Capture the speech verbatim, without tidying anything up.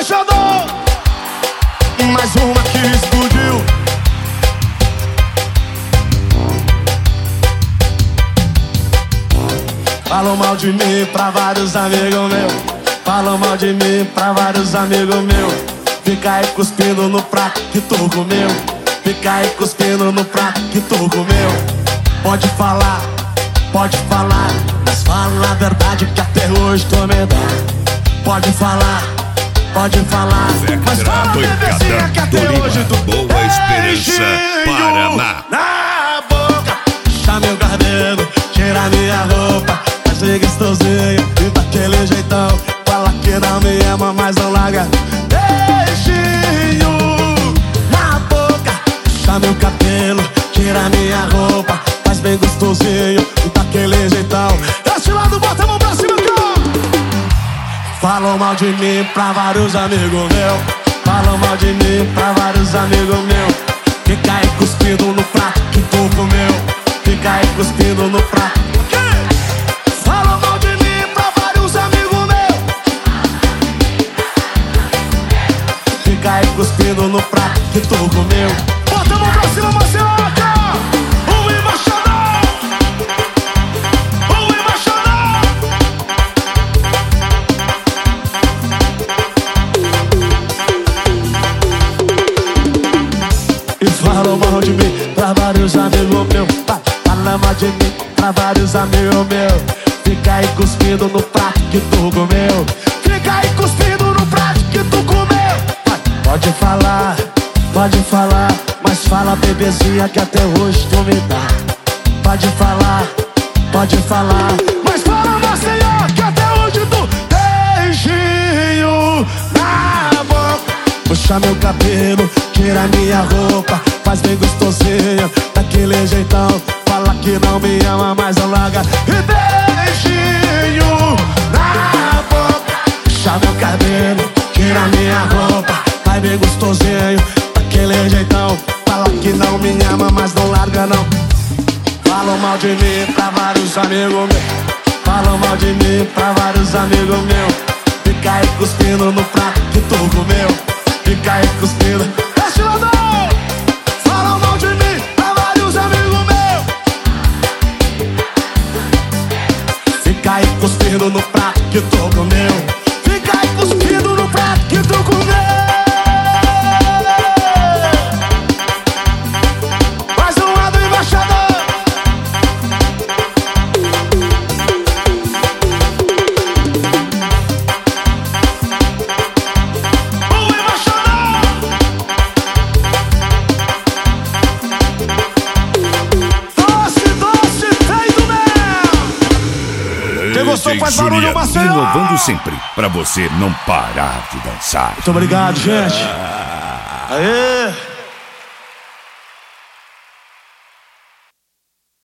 embaixador. Mais uma que explodiu. Falam mal de mim pra vários amigos meus. Falam mal de mim pra vários amigos meus. Fica aí cuspindo no prato que tu comeu. Fica aí cuspindo no prato que tu comeu. Pode falar, pode falar, mas fala a verdade que até hoje tu me dá. Pode falar, pode falar, mas fala bebezinha que até hoje tu Boa Esperança, Paraná. Na boca, puxa meu cabelo, tira minha roupa, faz ser gostosinho e daquele jeitão. Fala que não me ama, mas não larga. Beijinho na boca, puxa meu cabelo, tira minha roupa, faz bem gostosinho e daquele jeitão. Desse lado, bota a mão pra cima, cara. Falam mal de mim pra vários amigos meus. Falam mal de mim pra vários amigos meus. Fica aí cuspindo no prato que tu comeu. Fica aí cuspindo no prato. Falam mal de mim pra vários amigos meus. Fica aí cuspindo no prato que tu comeu. Bota a mão pra cima, Marcelo. O embaixador. O embaixador. E falam mal de mim pra vários amigos meus. Fala mal de mim pra vários amigos meus. Fica aí cuspindo no prato que tu comeu. Fica aí cuspindo no prato que tu comeu. Pode falar, pode falar, mas fala bebezinha que até hoje tu me dá. Pode falar, pode falar, mas fala Maceió que até hoje tu. Beijinho na boca, puxa meu cabelo, tira minha roupa, faz bem gostosinho daquele jeitão. Fala que não me ama, mas não larga. E beijinho na boca, puxa meu cabelo, tira minha roupa, faz bem gostosinho daquele jeitão. Fala que não me ama, mas não larga não. Falam mal de mim pra vários amigos meus. Falam mal de mim pra vários amigos meus. Fica aí cuspindo no prato que tu comeu. Fica aí cuspindo. Estilador! Falam mal de mim pra vários amigos meus. Fica aí cuspindo no prato que tu comeu. Fica aí cuspindo no prato que tu comeu. Mais um lado, embaixador. Gostou, faz barulho, Maceió! Inovando sempre, pra você não parar de dançar. Muito obrigado, gente. Aê!